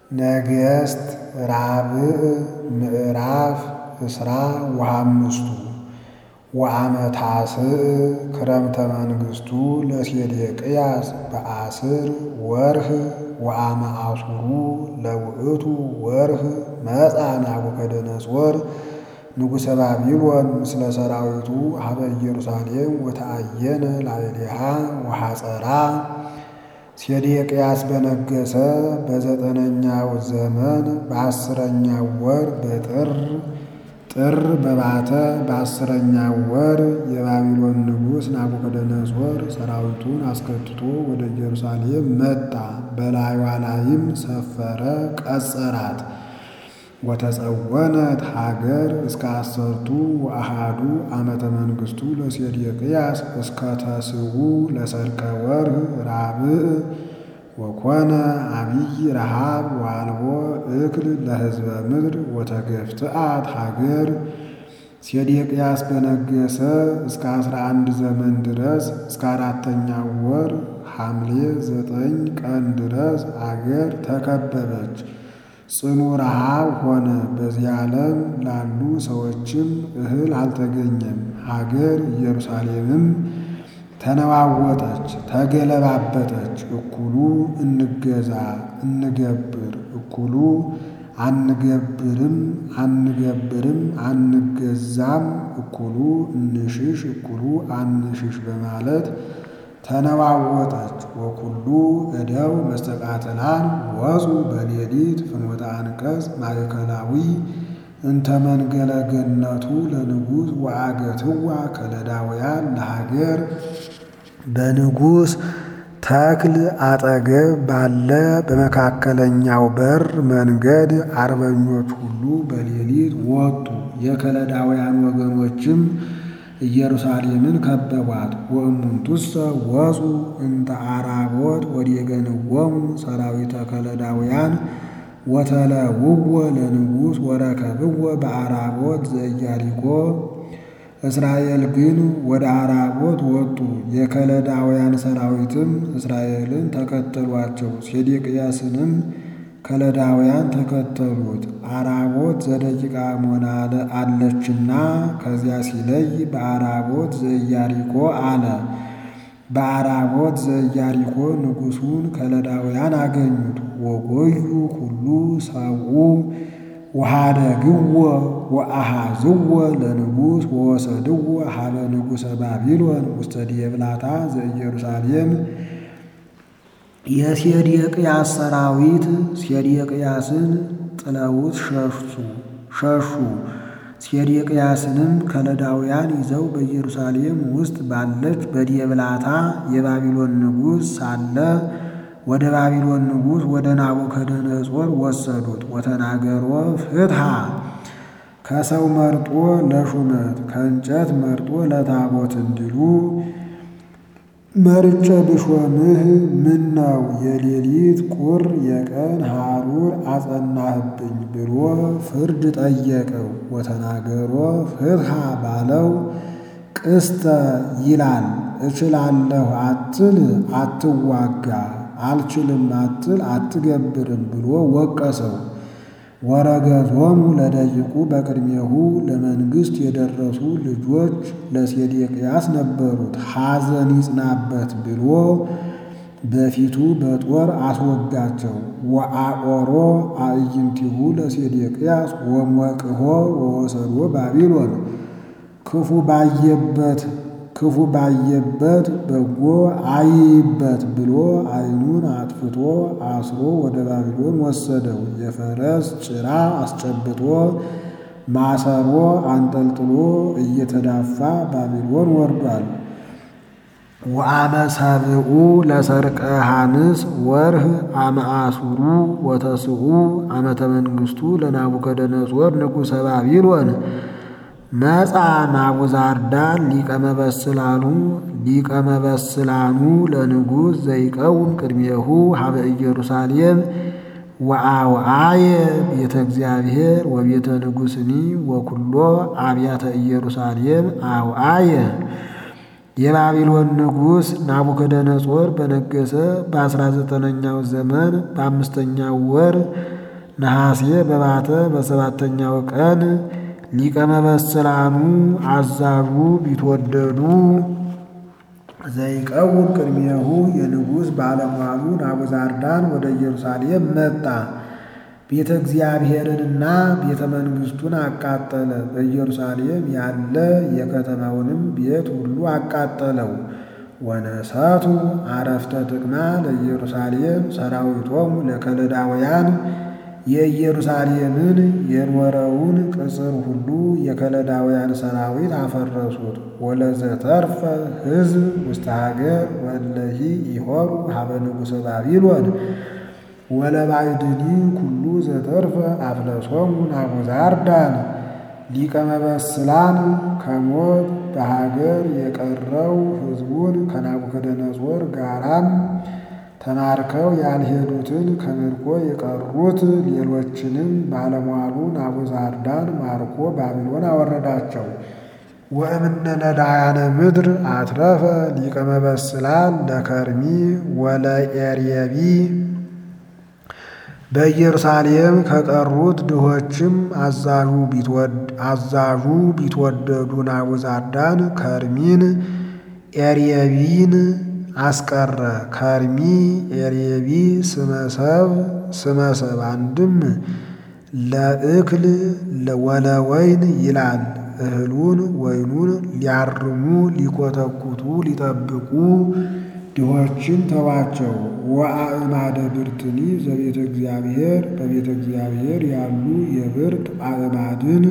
ነገሥት ራብዕ ምዕራፍ እስራ ወሐምስቱ ወአመታስዕ ክረምተ መንግሥቱ ለሴዴቅያስ በአስር ወርህ ወአመ አሱሩ ለውእቱ ወርህ መጻ ናቡከደነፆር ንጉሠ ባቢሎን ምስለ ሰራዊቱ ሀበ ኢየሩሳሌም ወተአየነ ላዕሌሃ ወሐጸራ። ሴዴቅያስ በነገሠ በዘጠነኛው ዘመን በአስረኛው ወር ጥር በባተ በአስረኛው ወር የባቢሎን ንጉሥ ናቡከደነፆር ሰራዊቱን አስከትቶ ወደ ኢየሩሳሌም መጣ። በላይዋ ላይም ሰፈረ፣ ቀጸራት። ወተጸወነት ሀገር እስከ አሰርቱ ወአሃዱ ዓመተ መንግሥቱ ለሴዴቅያስ እስከ ተስዑ ለሰርቀ ወርህ ራብዕ ወኮነ አብይ ረሃብ ወአልቦ እክል ለሕዝበ ምድር ወተገፍትአት ሀገር። ሴዴቅያስ በነገሠ እስከ 11 ዘመን ድረስ እስከ አራተኛው ወር ሐምሌ 9 ቀን ድረስ አገር ተከበበች፣ ጽኑ ረሃብ ሆነ። በዚህ ዓለም ላሉ ሰዎችም እህል አልተገኘም። ሀገር ኢየሩሳሌምም ተነዋወጠች፣ ተገለባበጠች። እኩሉ እንገዛ እንገብር፣ እኩሉ አንገብርም አንገዛም፣ እኩሉ እንሽሽ እኩሉ አንሽሽ በማለት ተነዋወጠች። ወኩሉ እደው መስተቃትላን ወፁ በሌሊት ፍኖተ አንቀጽ ማእከላዊ እንተ መንገለ ገነቱ ለንጉሥ ወአገትዋ ከለዳውያን ለሀገር። በንጉሥ ተክል አጠገብ ባለ በመካከለኛው በር መንገድ አርበኞች ሁሉ በሌሊት ወጡ። የከለዳውያን ወገኖችም ኢየሩሳሌምን ከበቧት። ወእሙንቱሰ ወፁ እንተ አራቦት ወዴገንዎሙ ሰራዊተ ከለዳውያን ወተለውዎ ለንጉሥ ወረከብዎ በአራቦት ዘኢያሪኮ። እስራኤል ግን ወደ አራቦት ወጡ። የከለዳውያን ሰራዊትም እስራኤልን ተከተሏቸው። ሴዴቅያስንም ከለዳውያን ተከተሉት። አራቦት ዘደቂቃ ሞና አለችና ከዚያ ሲለይ በአራቦት ዘኢያሪኮ አለ። በአራቦት ዘኢያሪኮ ንጉሡን ከለዳውያን አገኙት። ወጎዩ ኩሉ ሰብኡ ወሃደግዎ ወአሃዝዎ ለንጉሥ ወወሰድዎ ሀበ ንጉሠ ባቢሎን ውስተ ዲብላታ ዘኢየሩሳሌም። የሴዴቅያስ ሰራዊት ሴዴቅያስን ጥለውት ሸሹ። ሴዴቅያስንም ከለዳውያን ይዘው በኢየሩሳሌም ውስጥ ባለች በዲብላታ የባቢሎን ንጉሥ ሳለ ወደ ባቢሎን ንጉሥ ወደ ናቡከደነፆር ወሰዱት። ወተናገሮ ፍትሐ ከሰው መርጦ ለሹመት ከእንጨት መርጦ ለታቦት እንዲሉ መርጬ ብሾምህ ምን ነው የሌሊት ቁር የቀን ሐሩር አጸናህብኝ ብሎ ፍርድ ጠየቀው። ወተናገሮ ፍትሐ ባለው ቅስተ ይላል። እችላለሁ አትል አትዋጋ፣ አልችልም አትል አትገብርም ብሎ ወቀሰው። ወረገዞሙ ለደቂቁ በቅድሜሁ ለመንግሥት የደረሱ ልጆች ለሴዴቅያስ ነበሩት። ሐዘን ይጽናበት ብሎ በፊቱ በጦር አስወጋቸው። ወአቆሮ አዕይንቲሁ ለሴዴቅያስ ወሞቅሆ ወወሰዶ ባቢሎን። ክፉ ባየበት በጎ አይበት ብሎ ዓይኑን አጥፍቶ አስሮ ወደ ባቢሎን ወሰደው። የፈረስ ጭራ አስጨብጦ ማሰሮ አንጠልጥሎ እየተዳፋ ባቢሎን ወርዷል። ወአመ ሰብኡ ለሰርቀ ሐንስ ወርህ አመ አሱሩ ወተስዑ ዓመተ መንግሥቱ ለናቡከደነፆር ንጉሠ ባቢሎን መጻ ናቡዛርዳን ሊቀ መበስላኑ ለንጉሥ ዘይቀውም ቅድሜሁ ሀበ ኢየሩሳሌም ወአውዓየ ቤተ እግዚአብሔር ወቤተ ንጉሥኒ ወኩሎ አብያተ ኢየሩሳሌም አውዓየ። የባቢሎን ንጉሥ ናቡከደነፆር በነገሠ በ19ኛው ዘመን በአምስተኛው ወር ነሐሴ በባተ በሰባተኛው ቀን ሊቀ መበስላኑ አዛዡ ቢትወደዱ ዘይቀውም ቅድሜሁ የንጉሥ ባለሟሉ ናቡዛርዳን ወደ ኢየሩሳሌም መጣ። ቤተ እግዚአብሔርንና ቤተ መንግሥቱን አቃጠለ። በኢየሩሳሌም ያለ የከተማውንም ቤት ሁሉ አቃጠለው። ወነሰቱ አረፍተ ጥቅማ ለኢየሩሳሌም ሰራዊቶሙ ለከለዳውያን የኢየሩሳሌምን የኖረውን ቅጽር ሁሉ የከለዳውያን ሰራዊት አፈረሱት። ወለዘተርፈ ሕዝብ ውስተ ሀገር ወእለሂ ይሖሩ ሀበ ንጉሠ ባቢሎን ወለባዕድኒ ኩሉ ዘተርፈ አፍለሶሙ ናቡዛርዳን። ሊቀ መበስላን ከሞት በሀገር የቀረው ሕዝቡን ከናቡከደነጾር ጋራም ተማርከው ያልሄዱትን ከምርኮ የቀሩት ሌሎችንም ባለሟሉ ናቡዛርዳን ማርኮ ባቢሎን አወረዳቸው። ወእምነ ነዳያነ ምድር አትረፈ ሊቀ መበስላን ለከርሚ ወለኤርየቢ። በኢየሩሳሌም ከቀሩት ድሆችም አዛዡ ቢትወደዱ ናቡዛርዳን ከርሚን ኤርየቢን አስቀረ። ከርሚ ኤርየቢ ስመሰብ አንድም ለእክል ወለወይን ይላል። እህሉን ወይኑን ሊያርሙ ሊኮተኩቱ ሊጠብቁ ድሆችን ተዋቸው። ወአእማደ ብርትኒ ዘቤተ እግዚአብሔር በቤተ እግዚአብሔር ያሉ የብርት አእማድን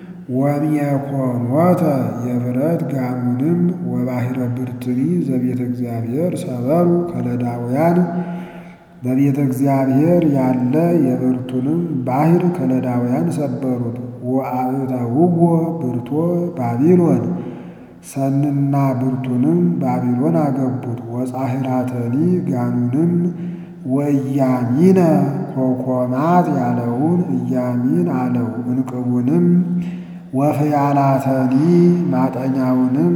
ወሚያኮኖተ የብረት ጋኑንም ወባሕረ ብርትኒ ዘቤተ እግዚአብሔር ሰበሩ ከለዳውያን በቤተ እግዚአብሔር ያለ የብርቱንም ባሕር ከለዳውያን ሰበሩት። ወአእተውዎ ብርቶ ባቢሎን ሰንና ብርቱንም ባቢሎን አገቡት። ወጻሕራተኒ ጋኑንም ወኢያሚነ ኮኮማት ያለውን ኢያሚን አለው። እንቅቡንም ወፍያላተኒ ማጠኛውንም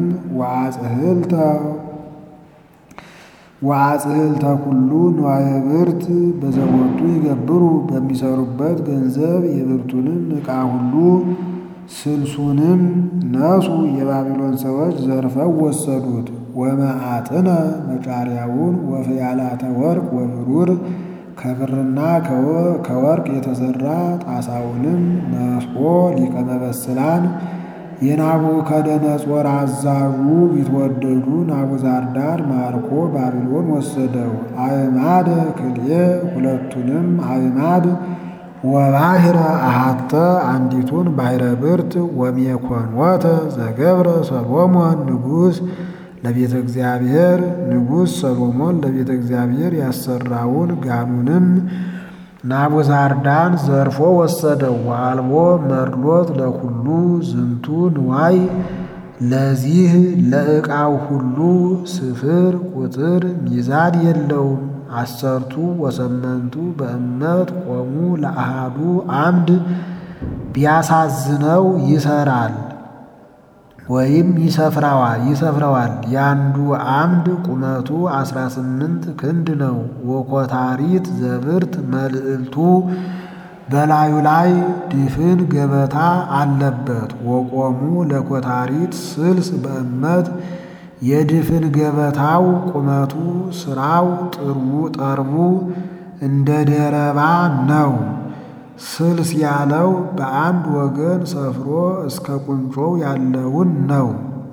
ወአጽህልተ ኩሉ ንዋየ ብርት በዘቦቱ ይገብሩ በሚሰሩበት ገንዘብ የብርቱንም ዕቃ ሁሉ ስልሱንም ነሱ የባቢሎን ሰዎች ዘርፈው ወሰዱት። ወመዓጥነ መጫሪያውን ወፍያላተ ወርቅ ወብሩር ከብርና ከወርቅ የተሰራ ጣሳውንም ነስኦ ሊቀ መበስላን የናቡከደነጾር አዛዡ ቢትወደዱ ናቡዛርዳን ማርኮ ባቢሎን ወሰደው። አዕማደ ክልኤ ሁለቱንም አዕማድ ወባሕረ አሐተ አንዲቱን ባሕረ ብርት ወሜኮንወተ ዘገብረ ሰሎሞን ንጉሥ ለቤተ እግዚአብሔር ንጉሥ ሰሎሞን ለቤተ እግዚአብሔር ያሰራውን ጋኑንም ናቡዛርዳን ዘርፎ ወሰደው። ወአልቦ መርሎት ለኩሉ ዝንቱ ንዋይ ለዚህ ለዕቃው ሁሉ ስፍር ቁጥር ሚዛን የለውም። 18 በእመት ቆሙ ለአሃዱ አምድ ቢያሳዝነው ይሰራል ወይም ይሰፍረዋል። ያንዱ አምድ ቁመቱ 18 ክንድ ነው። ወኮታሪት ዘብርት መልዕልቱ በላዩ ላይ ድፍን ገበታ አለበት። ወቆሙ ለኮታሪት ስልስ በእመት የድፍን ገበታው ቁመቱ ስራው ጠርቡ እንደ ደረባ ነው። ስልስ ያለው በአንድ ወገን ሰፍሮ እስከ ቁንጮው ያለውን ነው።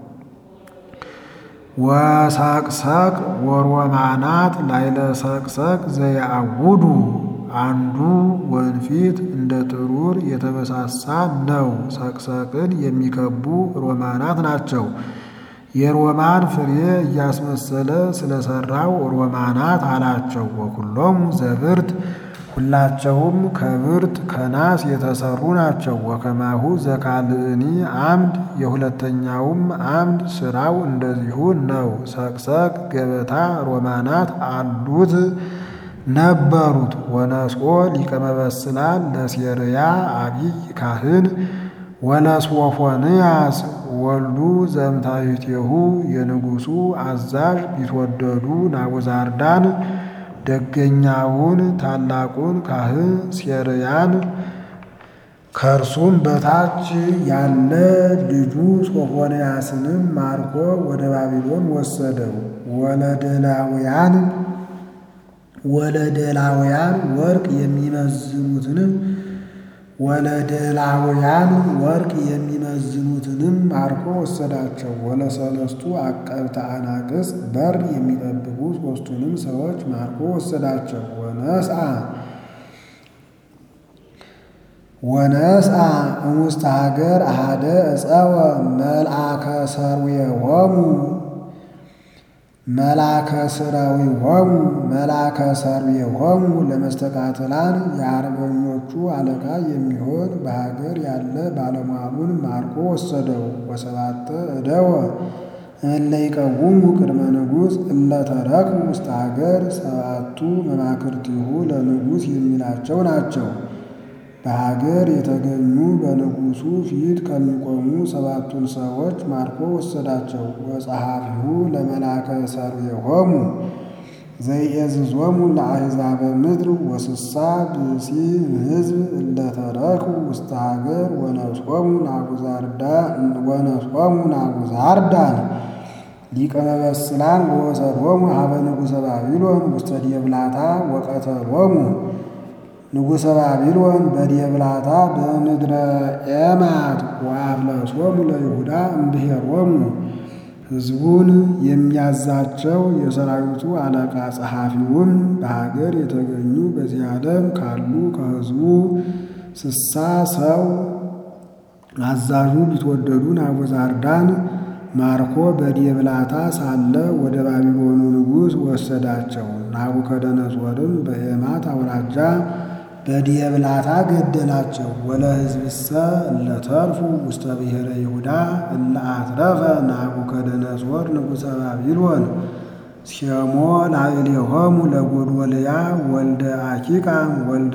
ወሰቅሰቅ ወሮማናት ላይለ ሰቅሰቅ ዘያውዱ አንዱ ወንፊት እንደ ጥሩር የተበሳሳ ነው። ሰቅሰቅን የሚከቡ ሮማናት ናቸው። የሮማን ፍሬ እያስመሰለ ስለሰራው ሮማናት አላቸው። ወኩሎሙ ዘብርት ሁላቸውም ከብርት ከናስ የተሰሩ ናቸው። ወከማሁ ዘካልእኒ አምድ የሁለተኛውም አምድ ስራው እንደዚሁ ነው። ሰቅሰቅ ገበታ ሮማናት አሉት ነበሩት። ወነስኦ ሊቀ መበስላን ለሴርያ አቢይ ካህን ወለሶፎንያስ ወልዱ ዘምታይቴሁ የንጉሡ አዛዥ ቢትወደዱ ናቡዛርዳን ደገኛውን ታላቁን ካህን ሴርያን ከእርሱም በታች ያለ ልጁ ሶፎንያስንም ማርኮ ወደ ባቢሎን ወሰደው። ወለደላውያን ወርቅ የሚመዝኑትንም ማርኮ ወሰዳቸው። ወለሰለስቱ አቀብተ አናቅጽ በር የሚጠብቁ ሦስቱንም ሰዎች ማርኮ ወሰዳቸው። ወነስአ እሙስተ ሀገር አሐደ ዕፀወ መልአከ ሠርዌሆሙ ለመስተቃትላን የአርበኞቹ አለቃ የሚሆን በሀገር ያለ ባለሟሉን ማርኮ ወሰደው። ወሰባተ እደወ እለ ይቀውሙ ቅድመ ንጉሥ እለ ተረክቡ ውስተ ሀገር ሰባቱ መማክርቲሁ ለንጉሥ የሚላቸው ናቸው። በሀገር የተገኙ በንጉሡ ፊት ከሚቆሙ ሰባቱን ሰዎች ማርኮ ወሰዳቸው። ወጸሐፊሁ ለመልአከ ሠርዌሆሙ ዘይእዝዞሙ ለአሕዛበ ምድር ወስሳ ብእሲ ሕዝብ እለ ተረክቡ ውስተ ሀገር ወነሶሙ ናቡዛርዳን ሊቀ መበስላን ወወሰዶሙ ሀበ ንጉሠ ባቢሎን ውስተ ዲብላታ ወቀተሎሙ። ንጉሠ ባቢሎን በዲብላታ በምድረ ኤማት ወአፍለሶሙ ለይሁዳ እምብሔሮሙ። ሕዝቡን የሚያዛቸው የሰራዊቱ አለቃ ጸሐፊውም በሀገር የተገኙ በዚህ ዓለም ካሉ ከሕዝቡ 60 ሰው አዛዡ ቢትወደዱ ናቡዛርዳን ማርኮ በዲብላታ ሳለ ወደ ባቢሎኑ ንጉሥ ወሰዳቸው። ናቡከደነጾርም በኤማት አውራጃ በዲብላታ ገደላቸው። ወለሕዝብሰ እለ ተርፉ ውስተ ብሔረ ይሁዳ እለ አትረፈ ናቡከደነጾር ንጉሠ ባቢሎን ሴሞ ላዕሌሆሙ ለጎዶልያ ወልደ አኪቃም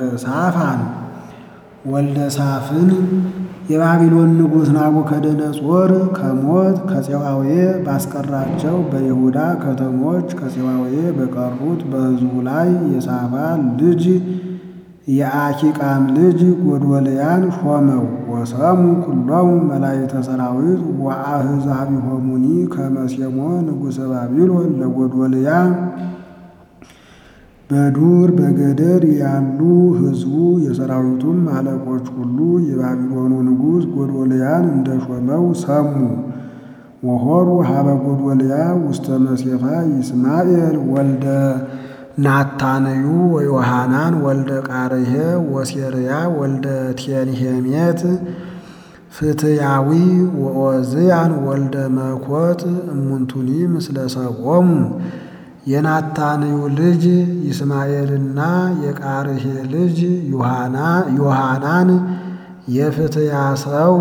ወልደ ሳፍን። የባቢሎን ንጉሥ ናቡከደነጾር ከሞት ከፄዋዌ ባስቀራቸው በይሁዳ ከተሞች ከፄዋዌ በቀሩት በሕዝቡ ላይ የሳፋን ልጅ የአኪቃም ልጅ ጎዶልያን ሾመው። ወሰሙ ኩሎሙ መላእክተ ሰራዊት ወአሕዛቢሆሙኒ ከመ ሴሞ ንጉሠ ባቢሎን ለጎዶልያ። በዱር በገደር ያሉ ሕዝቡ የሰራዊቱም አለቆች ሁሉ የባቢሎኑ ንጉሥ ጎዶልያን እንደሾመው ሰሙ። ወሖሩ ሀበ ጎዶልያ ውስተ መሴፋ ይስማኤል ወልደ ናታንዩ ወዮሐናን ወልደ ቃርሄ ወሴርያ ወልደ ቴንሄሜት ፍትያዊ ወኦዝያን ወልደ መኮት እሙንቱኒ ምስለ ሰቆሙ። የናታንዩ ልጅ ይስማኤልና የቃርሄ ልጅ ዮሐናን የፍትያ ሰው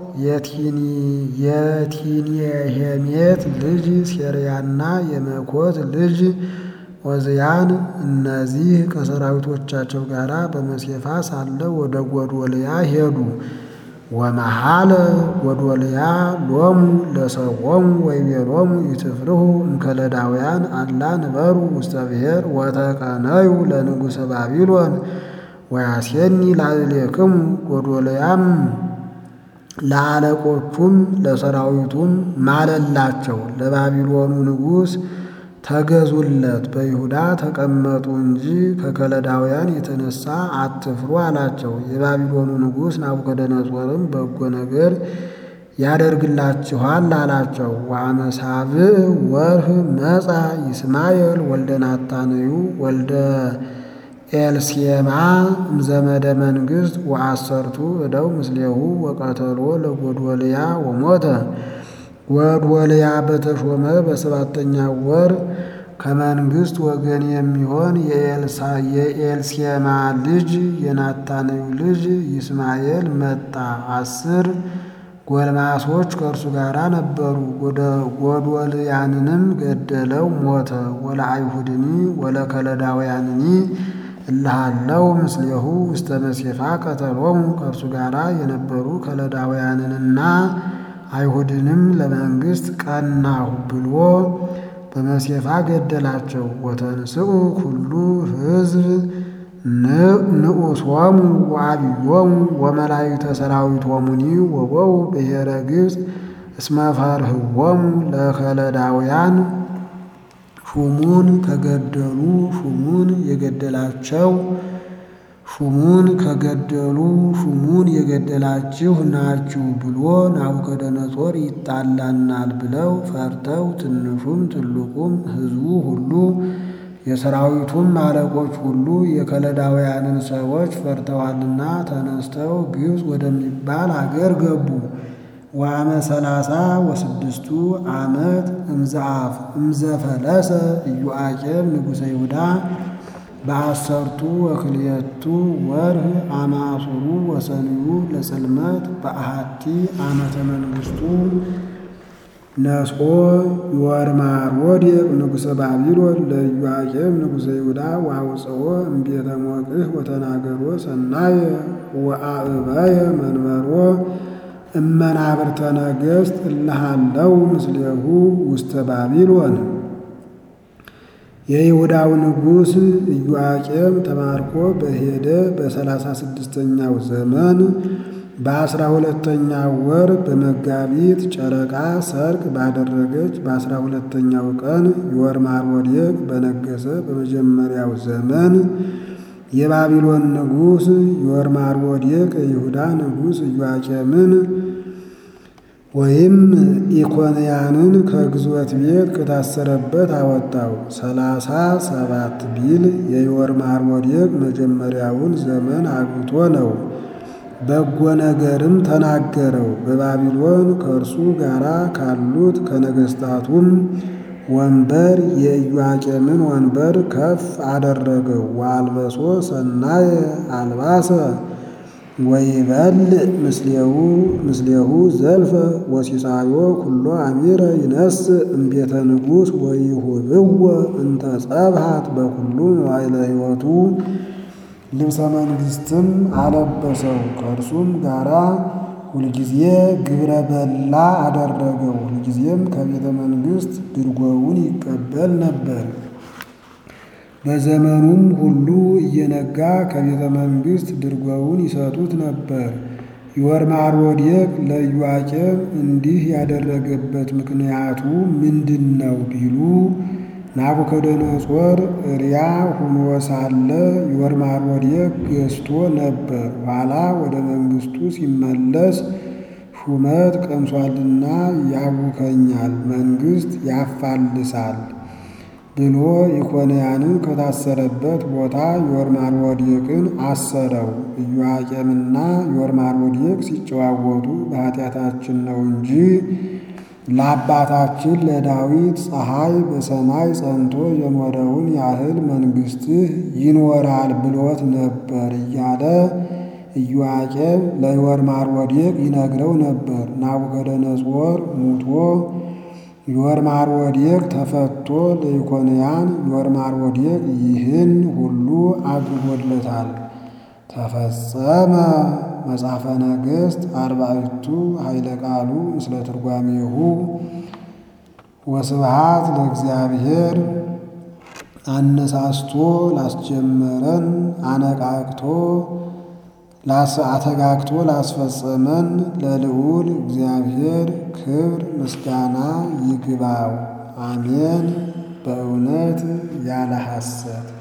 የቲንሄሜት ልጅ ሴርያና የመኮት ልጅ ኦዝያን እነዚህ ከሰራዊቶቻቸው ጋር በመሴፋ ሳለ ወደ ጎዶልያ ሄዱ። ወመሃለ ጎዶልያ ሎሙ ለሰቆሙ ወይቤሎሙ ኢትፍርሁ እምከለዳውያን አላ ንበሩ ውስተ ብሔር ወተቀነዩ ለንጉሠ ባቢሎን ወያሴኒ ላዕሌክሙ። ጎዶልያም ለአለቆቹም ለሰራዊቱም ማለላቸው፣ ለባቢሎኑ ንጉሥ ተገዙለት፣ በይሁዳ ተቀመጡ እንጂ ከከለዳውያን የተነሳ አትፍሩ አላቸው። የባቢሎኑ ንጉሥ ናቡከደነጾርም በጎ ነገር ያደርግላችኋል አላቸው። ወአመሳብዕ ወርህ መጻ ይስማኤል ወልደ ናታንዩ ወልደ ኤልሴማ እምዘመደ መንግሥት ወአሰርቱ እደው ምስሌሁ ወቀተሎ ለጎዶልያ ወሞተ። ጎዶልያ በተሾመ በሰባተኛው ወር ከመንግሥት ወገን የሚሆን የኤልሴማ ልጅ የናታንዩ ልጅ ይስማኤል መጣ። 10 ጎልማሶች ከእርሱ ጋር ነበሩ። ጎዶልያንንም ገደለው፣ ሞተ። ወለአይሁድኒ ወለከለዳውያንኒ እልሃለው ምስሌሁ ውስተ መሴፋ ቀተሎሙ። ከእርሱ ጋር የነበሩ ከለዳውያንንና አይሁድንም ለመንግሥት ቀናሁ ብሎ በመሴፋ ገደላቸው። ወተንስኡ ኩሉ ሕዝብ ንዑሶሙ ወአብዮሙ ወመላእክተ ሰራዊቶሙኒ ወበው ብሔረ ግብፅ እስመ ፈርህዎሙ ለከለዳውያን። ሹሙን ከገደሉ ሹሙን የገደላችሁ ናችሁ ብሎ ናቡከደነፆር ይጣላናል ብለው ፈርተው ትንሹም ትልቁም ሕዝቡ ሁሉ የሰራዊቱም አለቆች ሁሉ የከለዳውያንን ሰዎች ፈርተዋልና ተነስተው ግብፅ ወደሚባል አገር ገቡ። ወአመ 36 ዓመት እምዘፈለሰ ኢዮአቄም ንጉሠ ይሁዳ በ10 ወክልኤቱ ወርህ አመ አሱሩ ወሰንዩ ለጽልመት በአሐቲ ዓመተ መንግሥቱ ነስኦ ዮርማሮዴቅ ንጉሠ ባቢሎን ለኢዮአቄም ንጉሠ ይሁዳ ወአውፅኦ እምቤተ ሞቅህ ወተናገሮ ሰናየ ወአዕበየ መንበሮ እመናብርተ ነገሥት እልሃለው ምስሌሁ ውስተ ባቢሎን። የይሁዳው ንጉሥ ኢዮአቄም ተማርኮ በሄደ በ36ኛው ዘመን በ12ኛው ወር በመጋቢት ጨረቃ ሰርቅ ባደረገች በ12ኛው ቀን ዮርማሮዴቅ በነገሰ በመጀመሪያው ዘመን የባቢሎን ንጉሥ ዮርማሮዴቅ የይሁዳ ንጉሥ ኢዮአቄምን ወይም ኢኮንያንን ከግዞት ቤት ከታሰረበት አወጣው። 37 ቢል የዮርማሮዴቅ መጀመሪያውን ዘመን አግብቶ ነው። በጎ ነገርም ተናገረው። በባቢሎን ከእርሱ ጋር ካሉት ከነገሥታቱም ወንበር የኢዮአቄምን ወንበር ከፍ አደረገው። ወአልበሶ ሰናየ አልባሰ ወይበልዕ ምስሌሁ ዘልፈ ወሲሳዮ ኩሎ አሚረ ይነስእ እምቤተ ንጉሥ ወይሁብዎ እንተ ጸብሃት በኩሉ መዋዕለ ሕይወቱ። ልብሰ መንግሥትም አለበሰው። ከእርሱም ጋራ ሁልጊዜ ግብረ በላ አደረገው። ሁልጊዜም ከቤተ መንግሥት ድርጎውን ይቀበል ነበር። በዘመኑም ሁሉ እየነጋ ከቤተ መንግሥት ድርጎውን ይሰጡት ነበር። ዮርማሮዴቅ ለኢዮአቄም እንዲህ ያደረገበት ምክንያቱ ምንድን ነው ቢሉ ናቡከደነፆር እሪያ ሁኖ ሳለ ዮርማሮዴቅ ገዝቶ ነበር። ኋላ ወደ መንግሥቱ ሲመለስ ሹመት ቀምሷልና ያውከኛል፣ መንግሥት ያፋልሳል ብሎ ኢኮንያንን ከታሰረበት ቦታ ዮርማሮዴቅን አሰረው። ኢዮአቄምና ዮርማሮዴቅ ሲጨዋወቱ በኃጢአታችን ነው እንጂ ለአባታችን ለዳዊት ፀሐይ በሰማይ ጸንቶ የኖረውን ያህል መንግሥትህ ይኖራል ብሎት ነበር እያለ ኢዮአቄም ለዮርማሮዴቅ ይነግረው ነበር። ናቡከደነፆር ሙቶ ዮርማሮዴቅ ተፈቶ ለኢኮንያን ዮርማሮዴቅ ይህን ሁሉ አድርጎለታል። ተፈጸመ መጽሐፈ ነገሥት 40ቱ ኃይለ ቃሉ ምስለ ትርጓሜሁ። ወስብሐት ለእግዚአብሔር። አነሳስቶ ላስጀመረን አተጋግቶ ላስፈጸመን ለልዑል እግዚአብሔር ክብር ምስጋና ይግባው። አሜን። በእውነት ያለ ሐሰት